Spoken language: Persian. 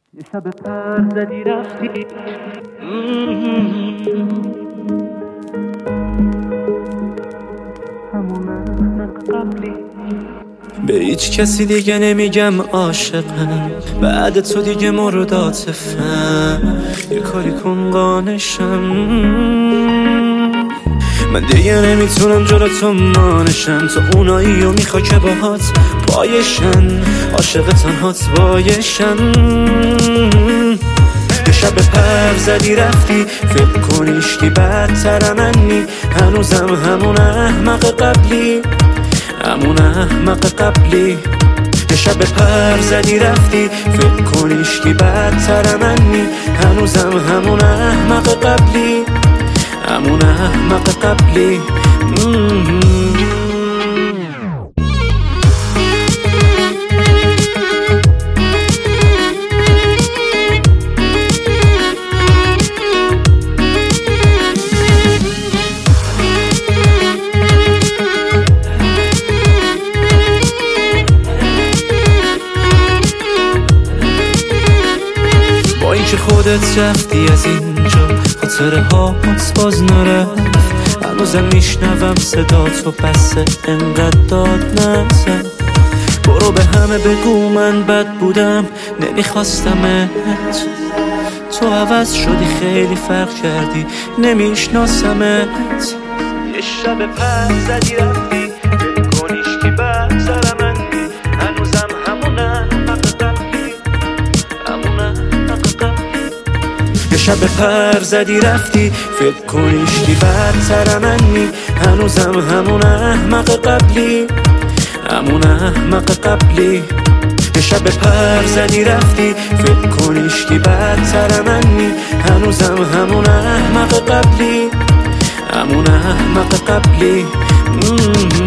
یه شب پر زدی رفتی همون قبلی. به هیچ کسی دیگه نمیگم عاشقم، بعد تو دیگه مورد عاطفم. یه کاری کن قانشم، من دیگه نمیتونم جلو تو مانشم. تو اونایی و میخوا که باهات پایشن، عاشق تنهات بایشن. یه شب پر زدی رفتی، فکر کنیش که بدتر منی. هنوزم همون احمق قبلی، همون احمق قبلی. یه شب پر زدی رفتی، فکر کنیش که بدتر منی. هنوزم همون احمق قبلی، همون احمق قبلی. با اینکه خودت رفتی از اینجا، خاطره هات باز نرفت. هنوزم میشنوم صدا تو، پس انقدر داد نزن. برو به همه بگو من بد بودم، نمیخواستمت. تو عوض شدی، خیلی فرق کردی، نمیشناسمت. یه شب پر زدی رفتی، فکر کنیش که بدتر منی. هنوزم همون احمق قبلی، همون احمق قبلی. یه شب پر زدی رفتی، فکر کنیش که بدتر منی. هنوزم همون احمق قبلی، همون احمق قبلی. یه شب پر زدی رفتی، فکر کنیش که بدتر منی. هنوزم همون احمق قبلی، همون احمق قبلی.